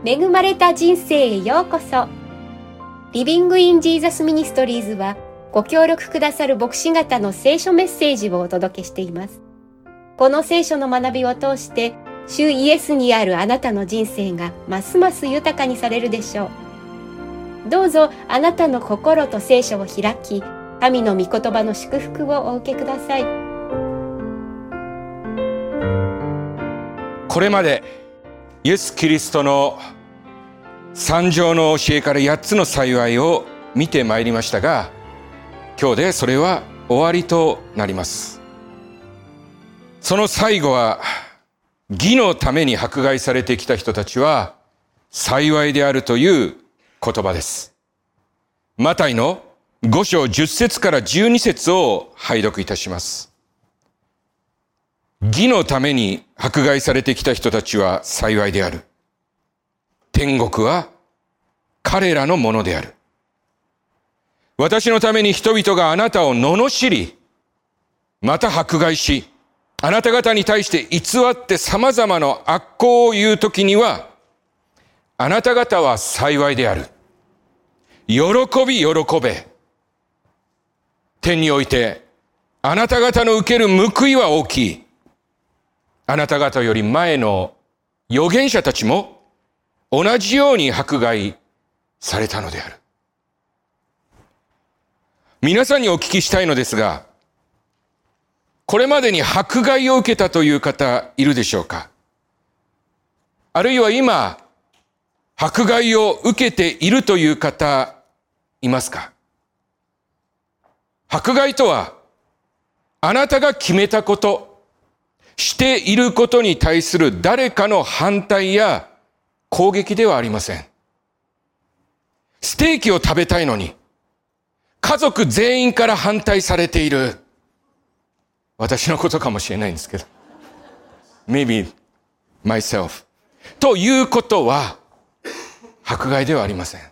恵まれた人生へようこそ。リビングインジーザスミニストリーズはご協力くださる牧師方の聖書メッセージをお届けしています。この聖書の学びを通して主イエスにあるあなたの人生がますます豊かにされるでしょう。どうぞあなたの心と聖書を開き、神の御言葉の祝福をお受けください。 これまでイエス・キリストの三条の教えから8つの幸いを見てまいりましたが、今日でそれは終わりとなります。その最後は、義のために迫害されてきた人たちは幸いであるという言葉です。マタイの5章10節から12節を拝読いたします。義のために迫害されてきた人たちは幸いである。天国は彼らのものである。私のために人々があなたを罵り、また迫害し、あなた方に対して偽って様々な悪行を言うときには、あなた方は幸いである。喜び喜べ。天において、あなた方の受ける報いは大きい。あなた方より前の預言者たちも同じように迫害されたのである。皆さんにお聞きしたいのですが、これまでに迫害を受けたという方いるでしょうか？あるいは今、迫害を受けているという方いますか？迫害とは、あなたが決めたこと、していることに対する誰かの反対や攻撃ではありません。ステーキを食べたいのに、家族全員から反対されている。私のことかもしれないんですけど。maybe myself. ということは、迫害ではありません。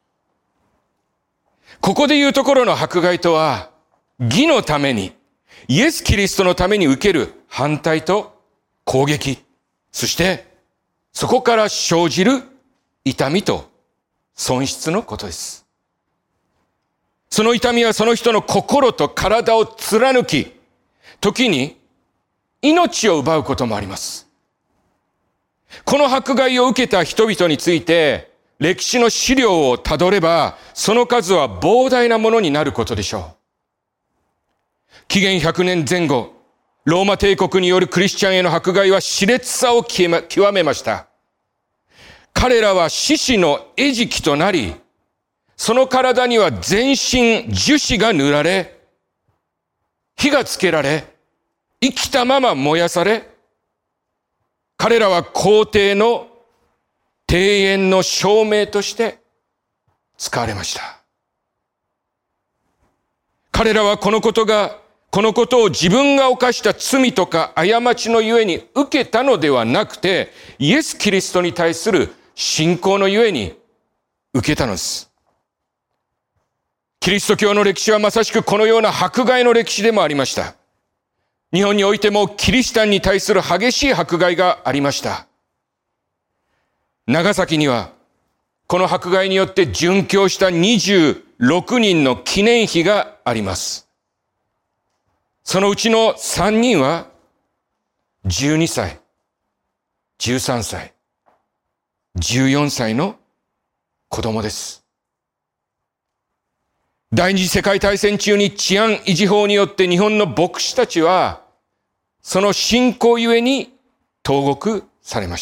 ここで言うところの迫害とは、義のために、イエス・キリストのために受ける反対と攻撃、そしてそこから生じる痛みと損失のことです。その痛みはその人の心と体を貫き、時に命を奪うこともあります。この迫害を受けた人々について、歴史の資料をたどれば、その数は膨大なものになることでしょう。紀元100年前後、ローマ帝国によるクリスチャンへの迫害は熾烈さを極めました。彼らは獅子の餌食となり、その体には全身樹脂が塗られ、火がつけられ、生きたまま燃やされ、彼らは皇帝の庭園の証明として使われました。彼らはこのことを自分が犯した罪とか過ちのゆえに受けたのではなくて、イエス・キリストに対する信仰のゆえに受けたのです。キリスト教の歴史はまさしくこのような迫害の歴史でもありました。日本においてもキリシタンに対する激しい迫害がありました。長崎にはこの迫害によって殉教した26人の記念碑があります。そのうちの3人は12歳、13歳、14歳の子供です。第二次世界大戦中に治安維持法によって日本の牧師たちはその信仰ゆえに投獄されました。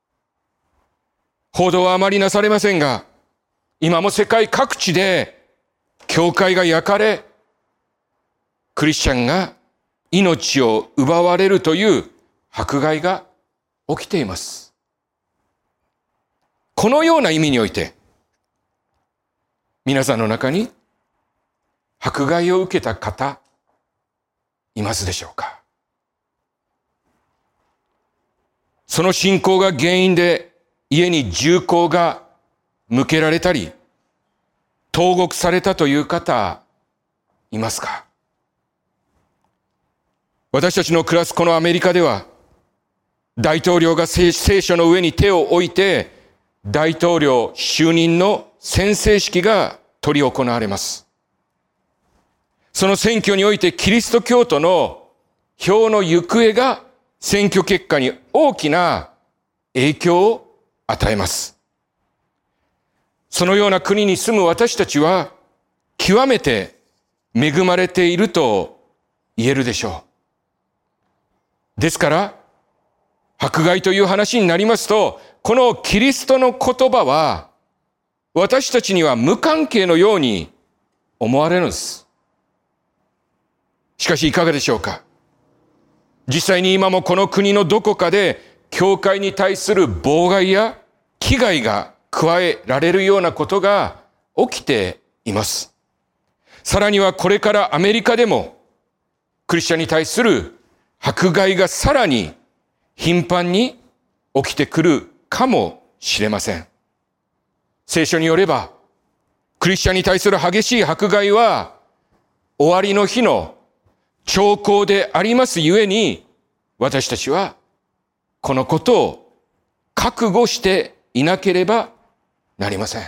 報道はあまりなされませんが、今も世界各地で教会が焼かれ、クリスチャンが命を奪われるという迫害が起きています。このような意味において、皆さんの中に迫害を受けた方、いますでしょうか？その信仰が原因で家に銃口が向けられたり、投獄されたという方、いますか？私たちの暮らすこのアメリカでは、大統領が聖書の上に手を置いて、 大統領就任の宣誓式が執り行われます。その選挙においてキリスト教徒の票の行方が選挙結果に大きな影響を与えます。そのような国に住む私たちは極めて恵まれていると言えるでしょう。ですから、迫害という話になりますと、このキリストの言葉は私たちには無関係のように思われるのです。しかしいかがでしょうか。実際に今もこの国のどこかで教会に対する妨害や危害が加えられるようなことが起きています。さらにはこれからアメリカでもクリスチャンに対する迫害がさらに頻繁に起きてくるかもしれません。聖書によれば、クリスチャンに対する激しい迫害は終わりの日の兆候でありますゆえに、私たちはこのことを覚悟していなければなりません。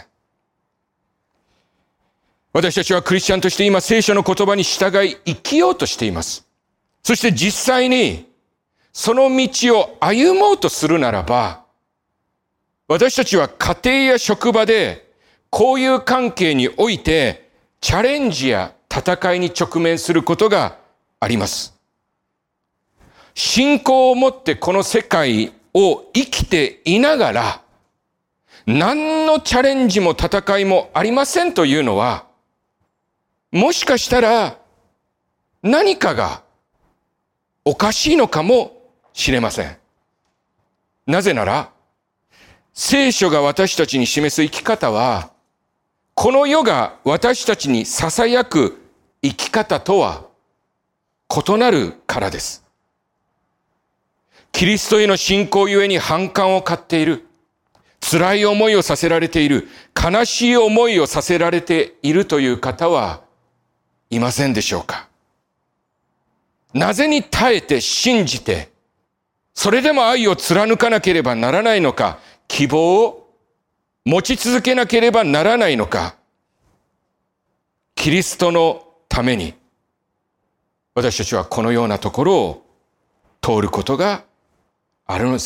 私たちはクリスチャンとして今聖書の言葉に従い生きようとしています。そして実際にその道を歩もうとするならば、私たちは家庭や職場で交友関係においてチャレンジや戦いに直面することがあります。信仰を持ってこの世界を生きていながら、何のチャレンジも戦いもありませんというのは、もしかしたら何かがおかしいのかもしれません。なぜなら、聖書が私たちに示す生き方は、この世が私たちに囁く生き方とは異なるからです。キリストへの信仰ゆえに反感を買っている、辛い思いをさせられている、悲しい思いをさせられているという方はいませんでしょうか。なぜに耐えて信じて、それでも愛を貫かなければならないのか、希望を持ち続けなければならないのか、キリストのために私たちはこのようなところを通ることがあるのです。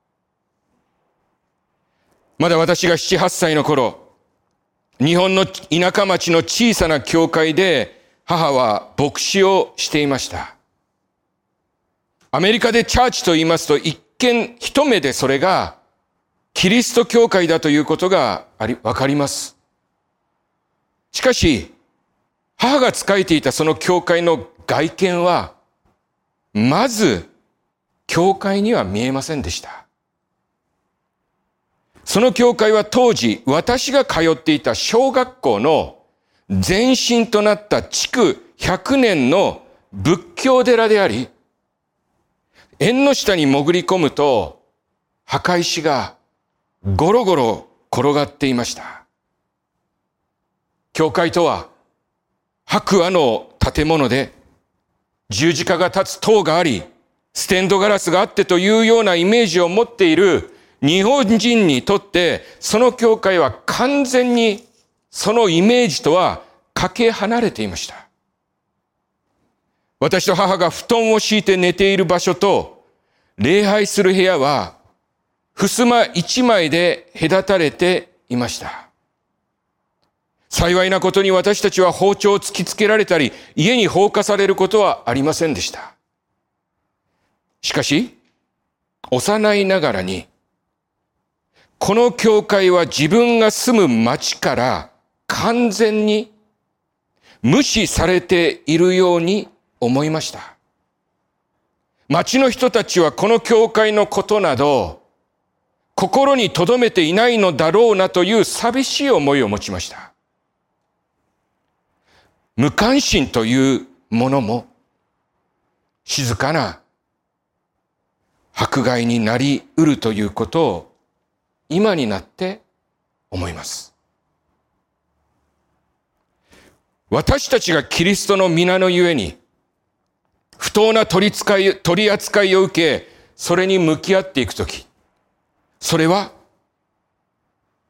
まだ私が7、8歳の頃、日本の田舎町の小さな教会で母は牧師をしていました。アメリカでチャーチと言いますと一見一目でそれがキリスト教会だということがわかります。しかし、母が仕えていたその教会の外見は、まず、教会には見えませんでした。その教会は当時、私が通っていた小学校の前身となった築100年の仏教寺であり、縁の下に潜り込むと、墓石がゴロゴロ転がっていました。教会とは白亜の建物で十字架が立つ塔があり、ステンドガラスがあってというようなイメージを持っている日本人にとって、その教会は完全にそのイメージとはかけ離れていました。私と母が布団を敷いて寝ている場所と礼拝する部屋は襖一枚で隔たれていました。幸いなことに私たちは包丁を突きつけられたり、家に放火されることはありませんでした。しかし、幼いながらに、この教会は自分が住む町から完全に無視されているように思いました。町の人たちはこの教会のことなど、心に留めていないのだろうなという寂しい思いを持ちました。無関心というものも静かな迫害になり得るということを今になって思います。私たちがキリストの皆のゆえに不当な取り扱いを受け、それに向き合っていくとき、それは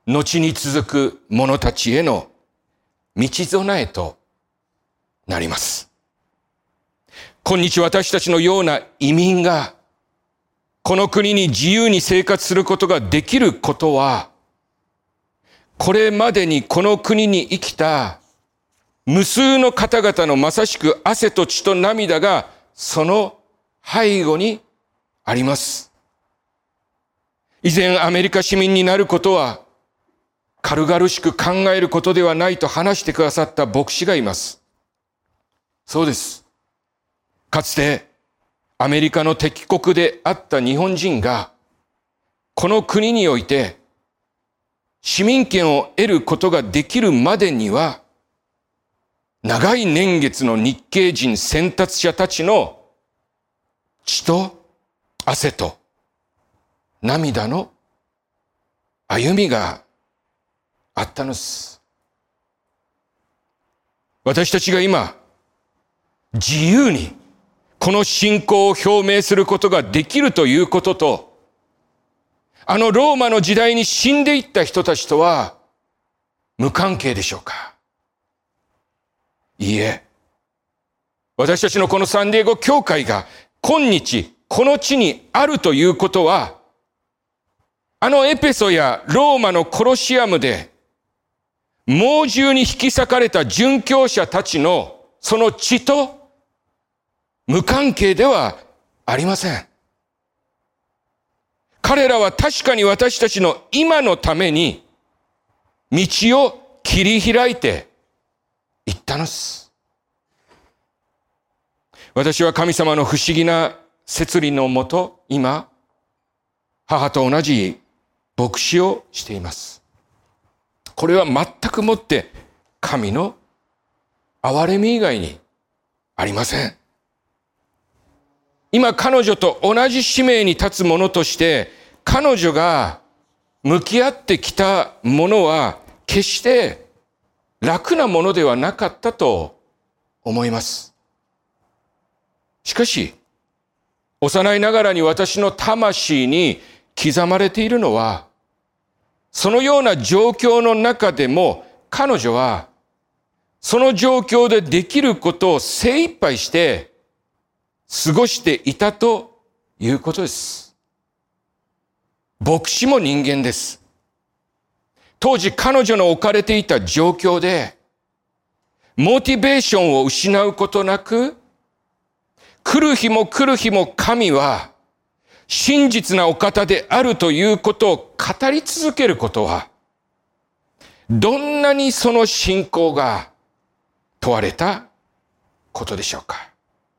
後に続く者たちへの道備えとなります。今日私たちのような移民がこの国に自由に生活することができることは、これまでにこの国に生きた無数の方々のまさしく汗と血と涙がその背後にあります。以前アメリカ市民になることは軽々しく考えることではないと話してくださった牧師がいます。そうです。かつてアメリカの敵国であった日本人がこの国において市民権を得ることができるまでには長い年月の日系人先達者たちの血と汗と涙の歩みがあったのです。私たちが今自由にこの信仰を表明することができるということと、あのローマの時代に死んでいった人たちとは無関係でしょうか。いいえ。私たちのこのサンディエゴ教会が今日この地にあるということは、あのエペソやローマのコロシアムで猛獣に引き裂かれた殉教者たちのその血と無関係ではありません。彼らは確かに私たちの今のために道を切り開いていったのです。私は神様の不思議な摂理のもと、今、母と同じ牧師をしています。これは全くもって神の憐れみ以外にありません。今彼女と同じ使命に立つ者として彼女が向き合ってきたものは決して楽なものではなかったと思います。しかし幼いながらに私の魂に刻まれているのは、そのような状況の中でも彼女はその状況でできることを精一杯して過ごしていたということです。牧師も人間です。当時彼女の置かれていた状況でモチベーションを失うことなく、来る日も来る日も神は真実なお方であるということを語り続けることは、どんなにその信仰が問われたことでしょうか。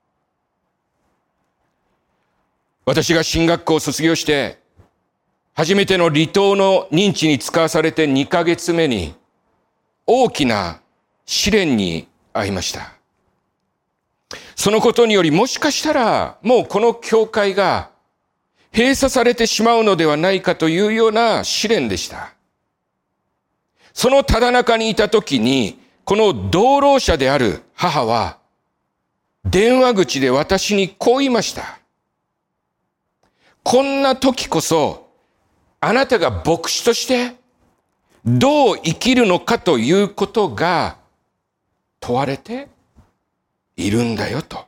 私が神学校を卒業して初めての離島の任地に使わされて2ヶ月目に大きな試練に遭いました。そのことによりもしかしたらもうこの教会が閉鎖されてしまうのではないかというような試練でした。そのただ中にいた時にこの同労者である母は電話口で私にこう言いました。こんな時こそあなたが牧師としてどう生きるのかということが問われているんだよと。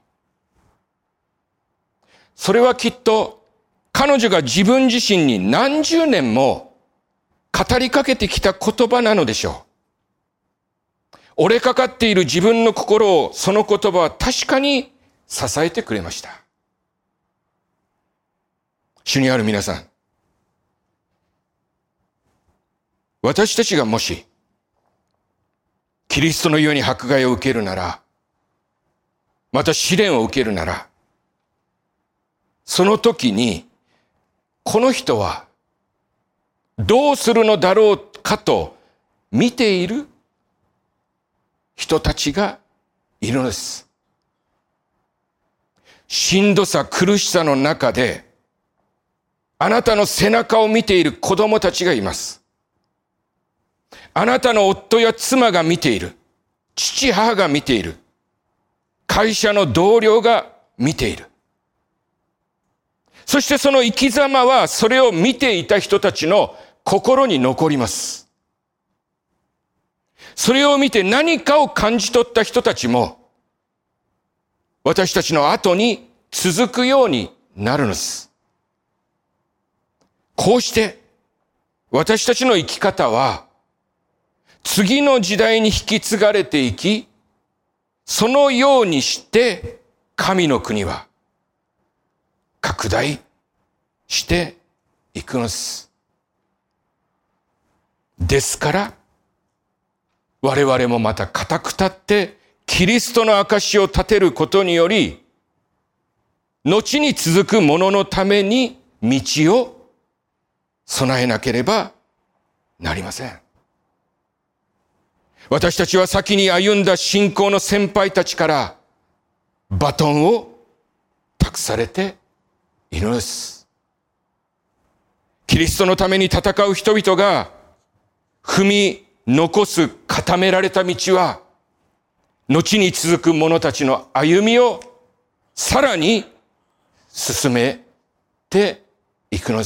それはきっと彼女が自分自身に何十年も語りかけてきた言葉なのでしょう。折れかかっている自分の心をその言葉は確かに支えてくれました。主にある皆さん、私たちがもしキリストのように迫害を受けるなら、また試練を受けるなら、その時にこの人はどうするのだろうかと見ている人たちがいるのです。しんどさ、苦しさの中であなたの背中を見ている子供たちがいます。あなたの夫や妻が見ている。父母が見ている。会社の同僚が見ている。そしてその生き様はそれを見ていた人たちの心に残ります。 それを見て何かを感じ取った人たちも、私たちの後に続くようになるのです。こうして、私たちの生き方は、次の時代に引き継がれていき、そのようにして神の国は拡大していくのです。ですから、我々もまた固く立ってキリストの証を立てることにより、後に続く者のために道を備えなければなりません。私たちは先に歩んだ信仰の先輩たちからバトンを託されているのです。キリストのために戦う人々が踏み残す固められた道は、後に続く者たちの歩みをさらに進めていくのです。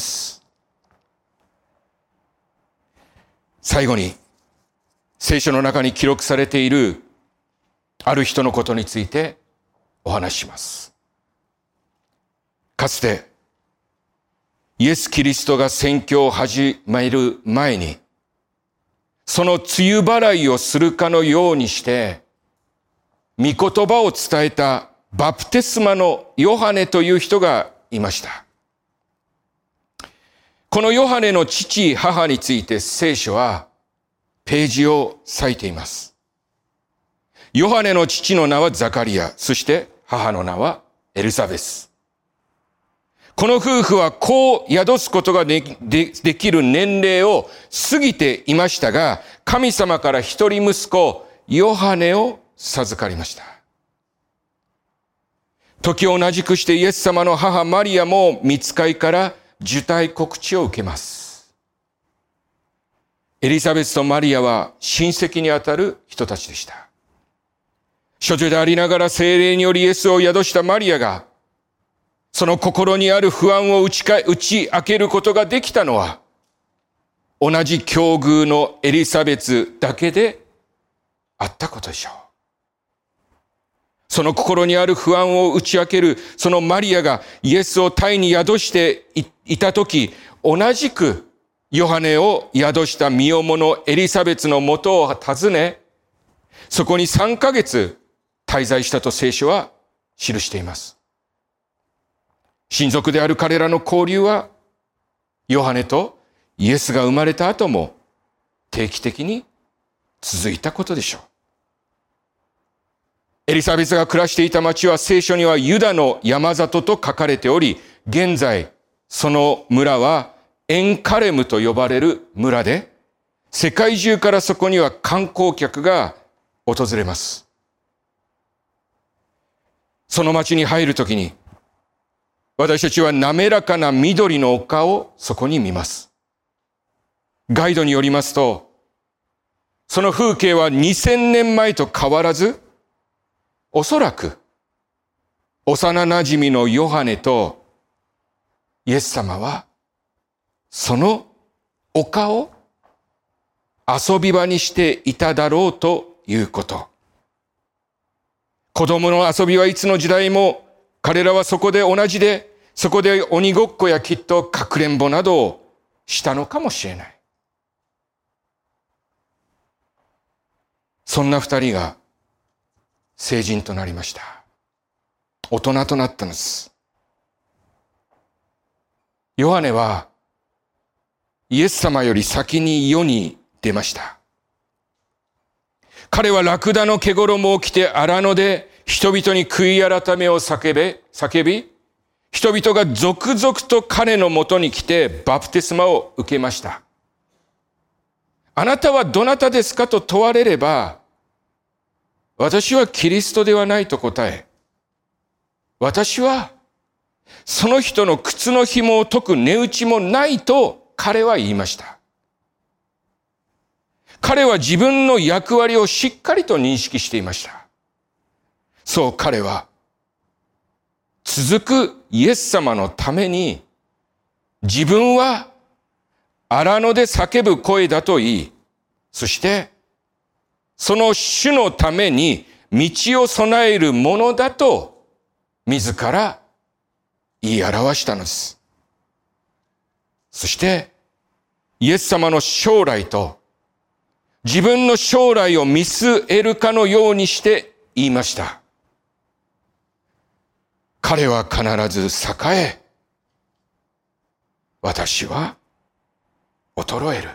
最後に、聖書の中に記録されているある人のことについてお話しします。かつてイエス・キリストが宣教を始める前に、その梅雨払いをするかのようにして御言葉を伝えたバプテスマのヨハネという人がいました。このヨハネの父、母について聖書はページを割いています。ヨハネの父の名はザカリア、そして母の名はエリザベス。この夫婦は子を宿すことができる年齢を過ぎていましたが、神様から一人息子、ヨハネを授かりました。時を同じくしてイエス様の母マリアも御使いから受胎告知を受けます。エリザベスとマリアは親戚にあたる人たちでした。処女でありながら聖霊によりイエスを宿したマリアが、その心にある不安を打ち明けることができたのは、同じ境遇のエリザベスだけであったことでしょう。その心にある不安を打ち明けるそのマリアがイエスを胎に宿していたとき、同じくヨハネを宿した身重のエリザベスのもとを訪ね、そこに3ヶ月滞在したと聖書は記しています。親族である彼らの交流は、ヨハネとイエスが生まれた後も定期的に続いたことでしょう。エリザベスが暮らしていた町は聖書にはユダの山里と書かれており、現在その村はエンカレムと呼ばれる村で、世界中からそこには観光客が訪れます。その町に入るときに、私たちは滑らかな緑の丘をそこに見ます。ガイドによりますと、その風景は2000年前と変わらず、おそらく幼馴染のヨハネとイエス様はその丘を遊び場にしていただろうということ。子供の遊びはいつの時代も彼らはそこで同じで、そこで鬼ごっこやきっとかくれんぼなどをしたのかもしれない。そんな二人が成人となりました。大人となったのです。ヨハネはイエス様より先に世に出ました。彼はラクダの毛衣を着て荒野で人々に悔い改めを叫び、人々が続々と彼のもとに来てバプテスマを受けました。あなたはどなたですかと問われれば、私はキリストではないと答え、私はその人の靴の紐を解く値打ちもないと彼は言いました。彼は自分の役割をしっかりと認識していました。そう彼は続くイエス様のために自分は荒野で叫ぶ声だと言い、そしてその主のために道を備えるものだと自ら言い表したのです。そしてイエス様の将来と自分の将来を見据えるかのようにして言いました。彼は必ず栄え、私は衰える。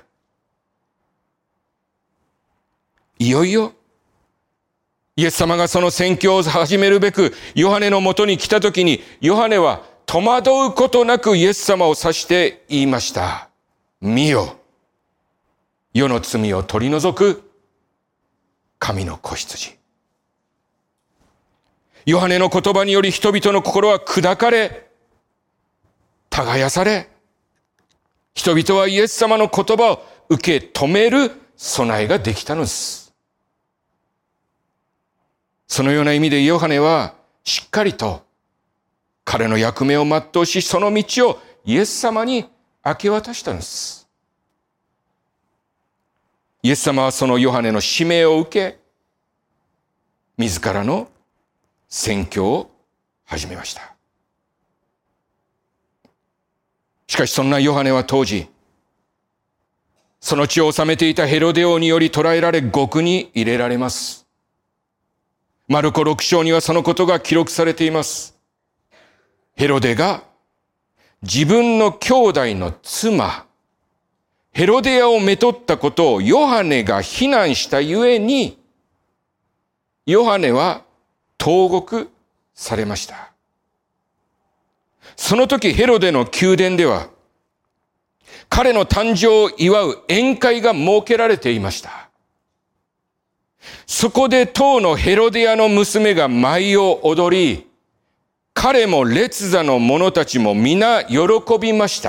いよいよイエス様がその宣教を始めるべくヨハネのもとに来たときに、ヨハネは戸惑うことなくイエス様を指して言いました。見よ、世の罪を取り除く神の子羊。ヨハネの言葉により人々の心は砕かれ、耕され、人々はイエス様の言葉を受け止める備えができたのです。そのような意味でヨハネはしっかりと彼の役目を全うし、その道をイエス様に明け渡したのです。イエス様はそのヨハネの使命を受け、自らの宣教を始めました。しかしそんなヨハネは当時、その地を治めていたヘロデ王により捕らえられ獄に入れられます。マルコ6章にはそのことが記録されています。ヘロデが自分の兄弟の妻、ヘロデアをめとったことをヨハネが非難したゆえに、ヨハネは投獄されました。その時ヘロデの宮殿では、彼の誕生を祝う宴会が設けられていました。そこで当のヘロデアの娘が舞を踊り、彼も列座の者たちも皆喜びました。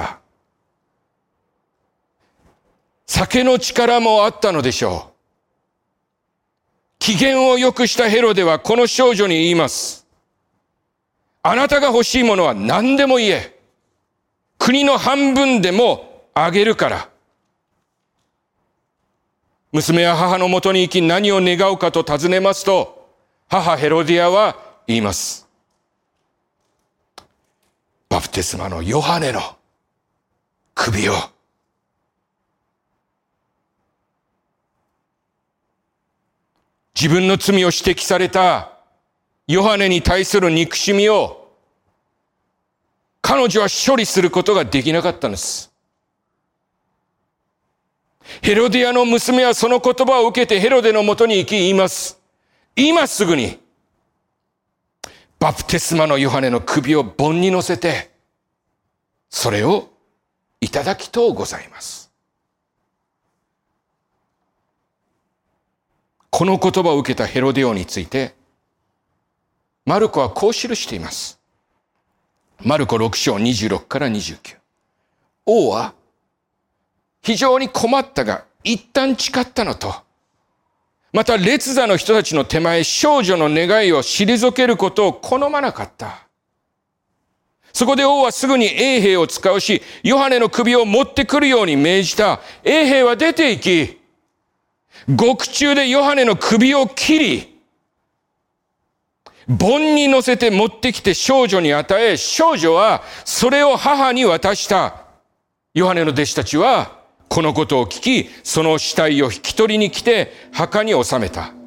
酒の力もあったのでしょう。機嫌を良くしたヘロデはこの少女に言います。あなたが欲しいものは何でも言え。国の半分でもあげるから。娘は母のもとに行き何を願うかと尋ねますと、母ヘロディアは言います。バプテスマのヨハネの首を。自分の罪を指摘されたヨハネに対する憎しみを彼女は処理することができなかったんです。ヘロディアの娘はその言葉を受けてヘロデのもとに行き言います。今すぐにバプテスマのヨハネの首を盆に乗せてそれをいただきとうございます。この言葉を受けたヘロデ王についてマルコはこう記しています。マルコ6章26から29。王は非常に困ったが一旦誓ったのと、また列座の人たちの手前少女の願いを退けることを好まなかった。そこで王はすぐに衛兵を使うし、ヨハネの首を持ってくるように命じた。衛兵は出て行き、獄中でヨハネの首を切り、盆に乗せて持ってきて少女に与え、少女はそれを母に渡した。ヨハネの弟子たちはこのことを聞き、その死体を引き取りに来て墓に納めた。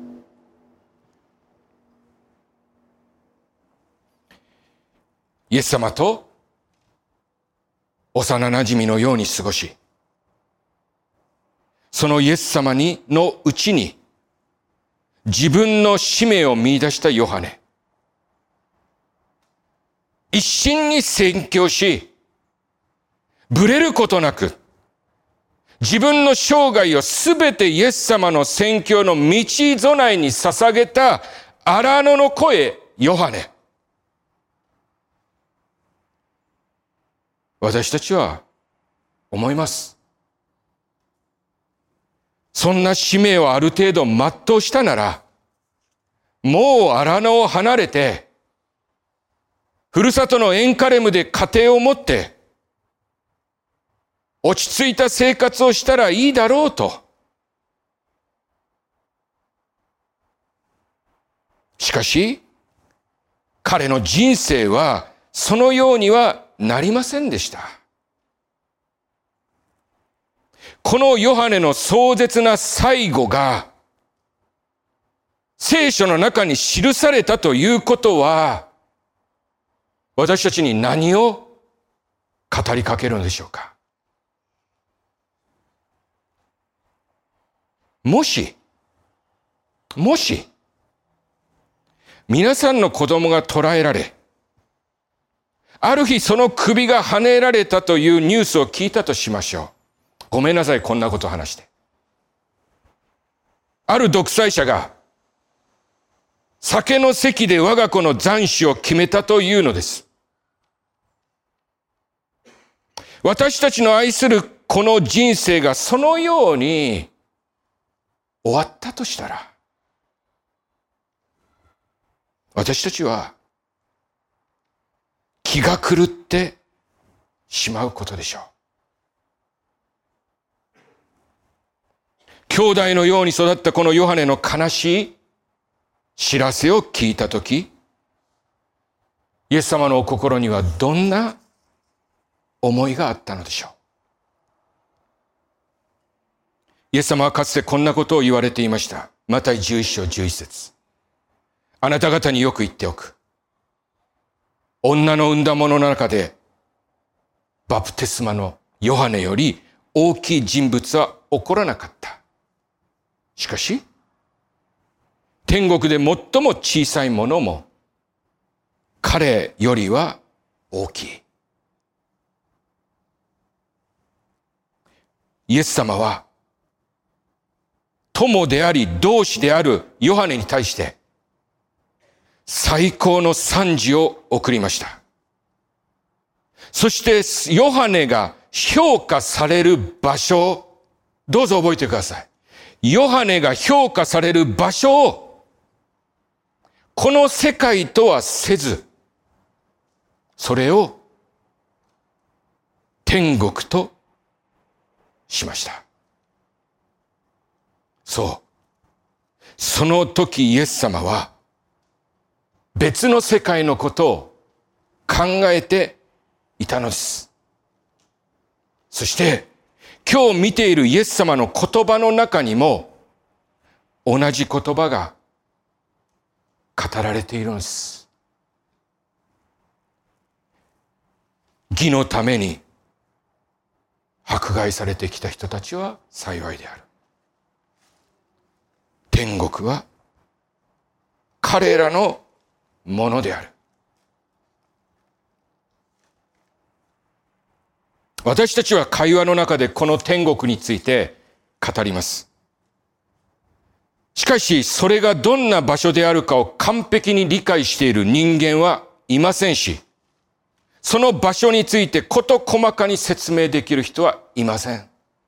イエス様と幼馴染のように過ごし、そのイエス様のうちに自分の使命を見出したヨハネ。一心に宣教し、ぶれることなく、自分の生涯をすべてイエス様の宣教の道備えに捧げた荒野の声、ヨハネ。私たちは思います。そんな使命をある程度全うしたなら、もう荒野を離れて、ふるさとのエンカレムで家庭を持って、落ち着いた生活をしたらいいだろうと。 しかし、彼の人生はそのようにはなりませんでした。このヨハネの壮絶な最後が聖書の中に記されたということは、私たちに何を語りかけるのでしょうか。もし、皆さんの子供が捕らえられ、ある日その首がはねられたというニュースを聞いたとしましょう。ごめんなさい、こんなことを話して。ある独裁者が、酒の席で我が子の斬首を決めたというのです。私たちの愛するこの人生がそのように終わったとしたら、私たちは気が狂ってしまうことでしょう。兄弟のように育ったこのヨハネの悲しい知らせを聞いたとき、イエス様のお心にはどんな思いがあったのでしょう。イエス様はかつてこんなことを言われていました。マタイ11章11節。あなた方によく言っておく。女の産んだ者の中で、バプテスマのヨハネより大きい人物は起こらなかった。しかし、天国で最も小さいものも、彼よりは大きい。イエス様は、友であり同志であるヨハネに対して、最高の賛辞を送りました。そしてヨハネが評価される場所を、どうぞ覚えてください。ヨハネが評価される場所を、この世界とはせず、それを天国としました。そう。その時イエス様は別の世界のことを考えていたのです。そして今日見ているイエス様の言葉の中にも同じ言葉が語られているのです。義のために迫害されてきた人たちは幸いである。天国は彼らのものである。私たちは会話の中でこの天国について語ります。しかし、それがどんな場所であるかを完璧に理解している人間はいませんし、その場所について事細かに説明できる人はいません。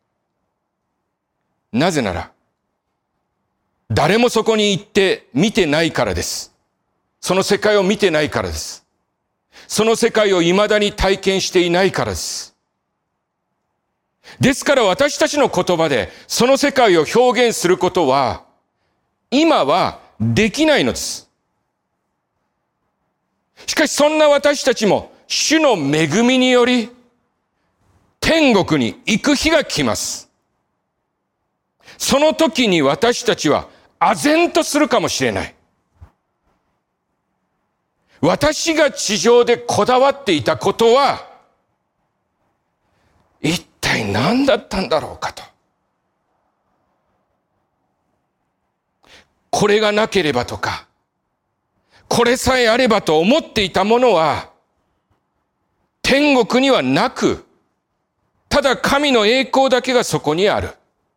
なぜなら、誰もそこに行って見てないからです。その世界を見てないからです。その世界を未だに体験していないからです。ですから私たちの言葉でその世界を表現することは、今はできないのです。しかしそんな私たちも主の恵みにより天国に行く日が来ます。その時に私たちは唖然とするかもしれない。私が地上でこだわっていたことは一体何だったんだろうかと。これがなければとか、これさえあればと思っていたものは天国にはなく、ただ神の栄光だけがそこにある。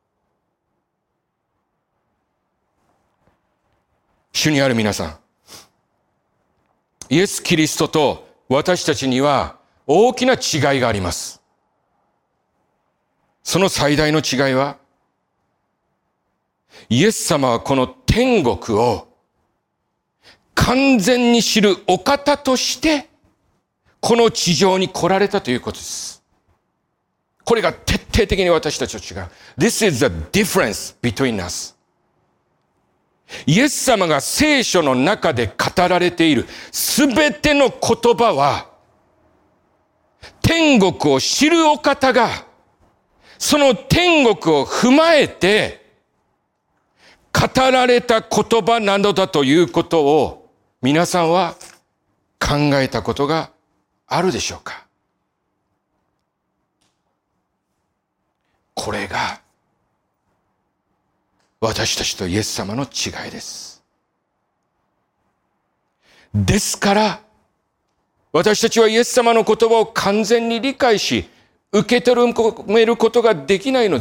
主にある皆さん、イエス・キリストと私たちには大きな違いがあります。その最大の違いは、イエス様はこの天国を完全に知るお方としてこの地上に来られたということです。これが徹底的に私たちと違う。This is the difference between us. イエス様が聖書の中で語られているすべての言葉は、天国を知るお方が、その天国を踏まえて、語られた言葉なのだということを、皆さんは考えたことがあるでしょうか？これが、私たちとイエス様の違いです。ですから、私たちはイエス様の言葉を完全に理解し、受け止めることができないのです。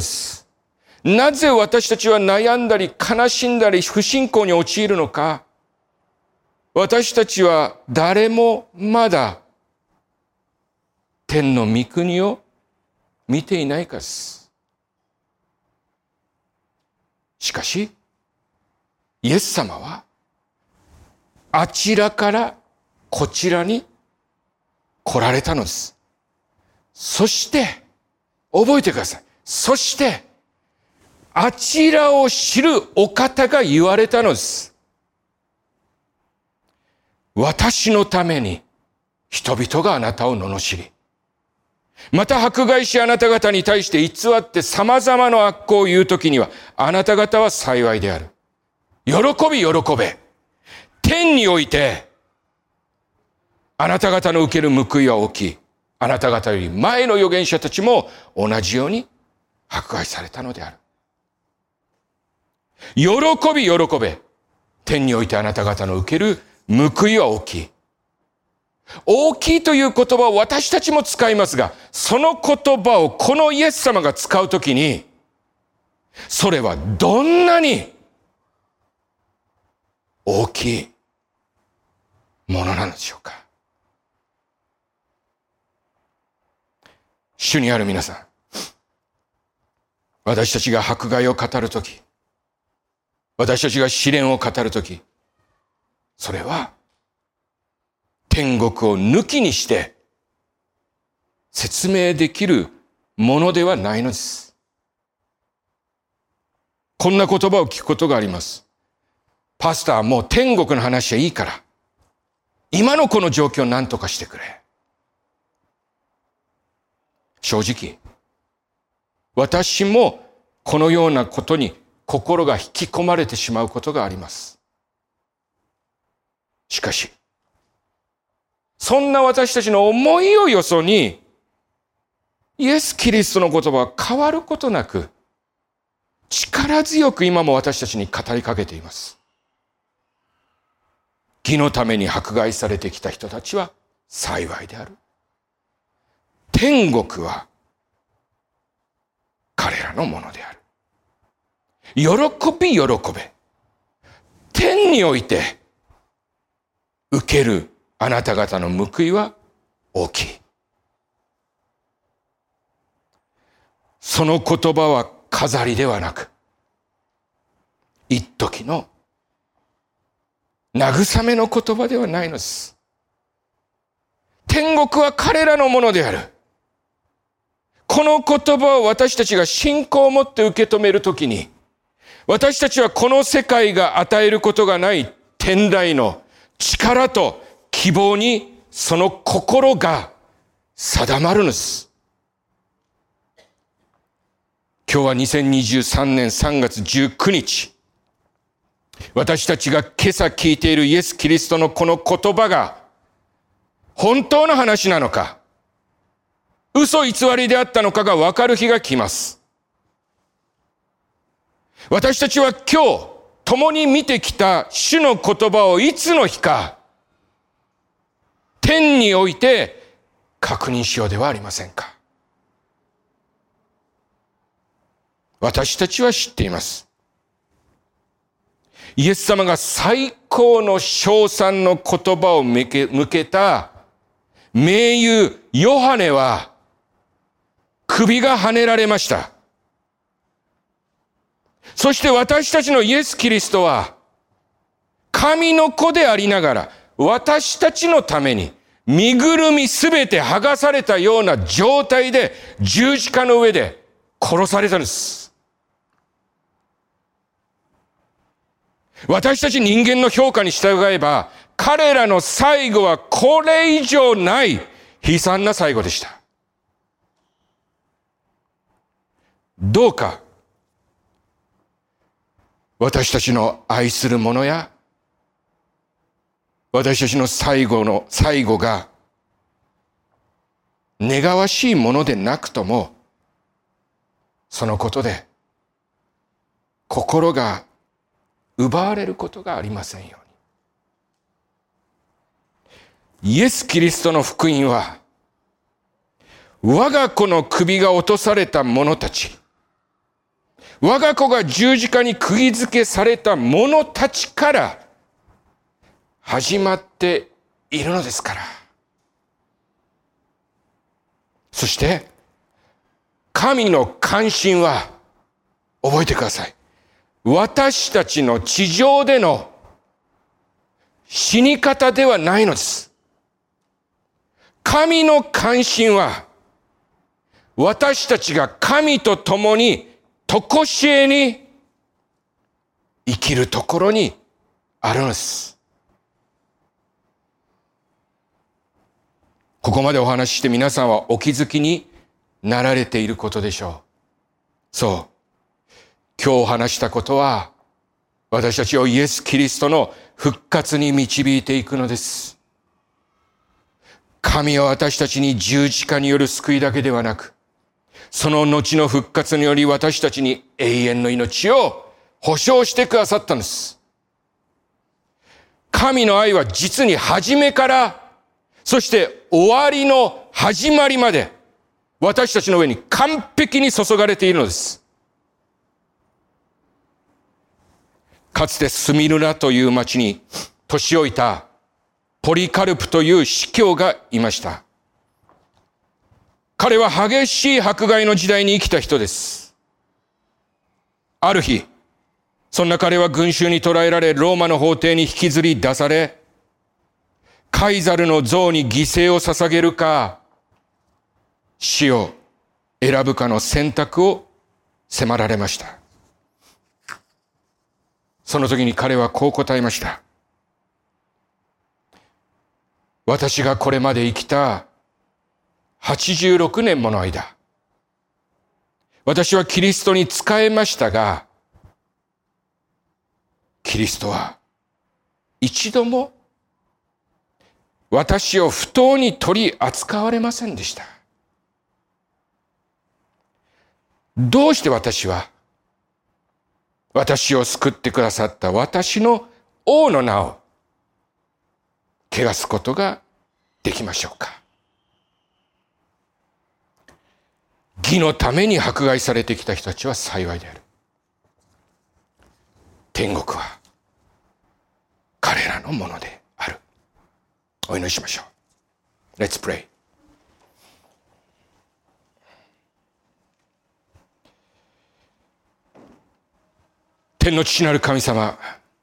なぜ私たちは悩んだり悲しんだり不信仰に陥るのか。私たちは誰もまだ天の御国を見ていないからです。しかし、イエス様はあちらからこちらに来られたのです。そして、覚えてください。そして、あちらを知るお方が言われたのです。私のために人々があなたを罵り、また迫害しあなた方に対して偽って様々な悪行を言うときには、あなた方は幸いである。喜び喜べ。天において、あなた方の受ける報いは大きい。あなた方より前の預言者たちも同じように迫害されたのである。喜び喜べ。天においてあなた方の受ける報いは大きい。大きいという言葉を私たちも使いますが、その言葉をこのイエス様が使うときに、それはどんなに大きいものなのでしょうか。主にある皆さん、私たちが迫害を語るとき、私たちが試練を語るとき、それは天国を抜きにして説明できるものではないのです。こんな言葉を聞くことがあります。パスタはもう天国の話はいいから、今のこの状況を何とかしてくれ。正直、私もこのようなことに心が引き込まれてしまうことがあります。しかし、そんな私たちの思いをよそに、イエス・キリストの言葉は変わることなく、力強く今も私たちに語りかけています。義のために迫害されてきた人たちは幸いである。天国は彼らのものである。喜び喜べ。天において受けるあなた方の報いは大きい。その言葉は飾りではなく、一時の慰めの言葉ではないのです。天国は彼らのものである。この言葉を私たちが信仰を持って受け止めるときに、私たちはこの世界が与えることがない天来の力と希望にその心が定まるのです。今日は2023年3月19日。私たちが今朝聞いているイエス・キリストのこの言葉が本当の話なのか、嘘偽りであったのかが分かる日が来ます。私たちは今日共に見てきた主の言葉をいつの日か天において確認しようではありませんか。私たちは知っています。イエス様が最高の称賛の言葉を向けた名優ヨハネは首がはねられました。そして私たちのイエス・キリストは神の子でありながら私たちのために身ぐるみすべて剥がされたような状態で十字架の上で殺されたんです。 私たち人間の評価に従えば、彼らの最後はこれ以上ない悲惨な最後でした。どうか、私たちの愛する者や、私たちの最後が、願わしいものでなくとも、そのことで、心が奪われることがありませんように。イエス・キリストの福音は、我が子の首が落とされた者たち、我が子が十字架に釘付けされた者たちから始まっているのですから。そして、神の関心は、覚えてください。私たちの地上での死に方ではないのです。神の関心は、私たちが神と共に常しえに生きるところにあるのです。ここまでお話しして皆さんはお気づきになられていることでしょう。そう。今日お話したことは、私たちをイエス・キリストの復活に導いていくのです。神は私たちに十字架による救いだけではなく、その後の復活により私たちに永遠の命を保証してくださったんです。神の愛は実に初めから、そして終わりの始まりまで、私たちの上に完璧に注がれているのです。かつてスミルナという町に年老いたポリカルプという司教がいました。彼は激しい迫害の時代に生きた人です。ある日、そんな彼は群衆に捕らえられ、ローマの法廷に引きずり出され、カイザルの像に犠牲を捧げるか、死を選ぶかの選択を迫られました。その時に彼はこう答えました。私がこれまで生きた86年もの間、私はキリストに仕えましたが、キリストは一度も私を不当に取り扱われませんでした。どうして私は私を救ってくださった私の王の名を汚すことができましょうか。義のために迫害されてきた人たちは幸いである。天国は彼らのものである。お祈りしましょう。Let's pray. 天の父なる神様、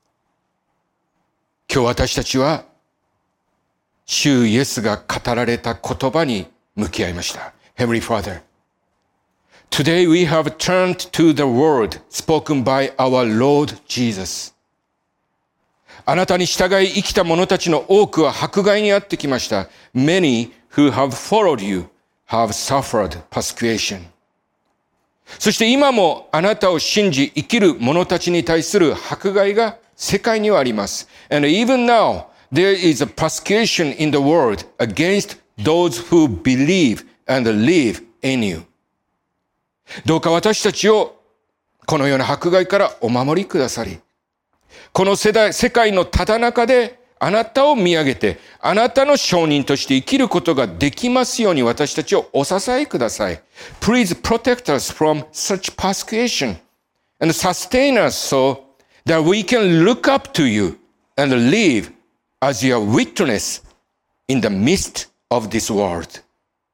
今日私たちは主イエスが語られた言葉に向き合いました。Heavenly Father, today we have turned to the word spoken by our Lord Jesus. あなたに従い生きた者たちの多くは迫害にあってきました。Many who have followed you have suffered persecution. そして今もあなたを信じ生きる者たちに対する迫害が世界にはあります。And even now, there is a persecution in the world against those who believe and live in you. どうか私たちをこのような迫害からお守りくださり、この世界のただ中であなたを見上げて、あなたの証人として生きることができますように私たちをお支えください。Please protect us from such persecution and sustain us so that we can look up to you and live as your witness in the midst of this world.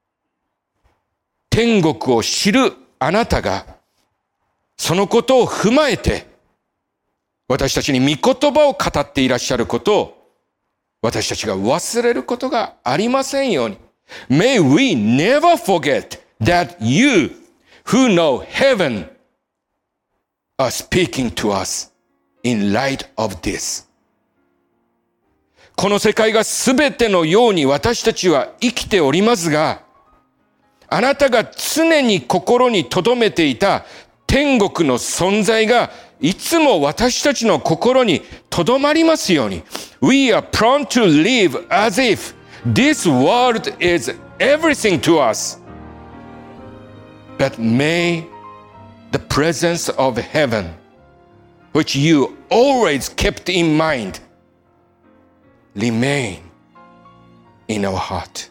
天国を知るあなたが、そのことを踏まえて、私たちに御言葉を語っていらっしゃることを、私たちが忘れることがありませんように。May we never forget that you who know heaven are speaking to us in light of this. この世界がすべてのように私たちは生きておりますが、あなたが常に心に留めていた天国の存在がいつも私たちの心に留まりますように。We are prone to live as if this world is everything to us. But may the presence of heaven, which you always kept in mind, remain in our heart.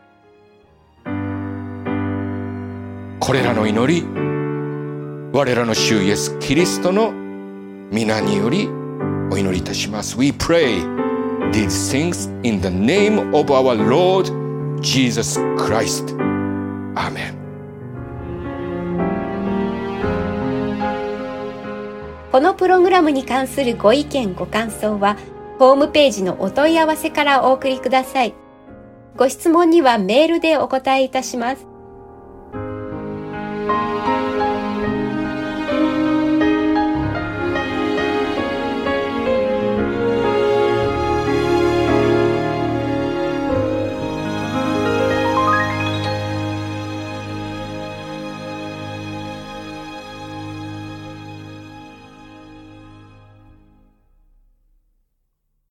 これらの祈り、我らの主イエス・キリストの皆によりお祈りいたします。We pray these things in the name of our Lord Jesus Christ. Amen. このプログラムに関するご意見ご感想はホームページのお問い合わせからお送りください。ご質問にはメールでお答えいたします。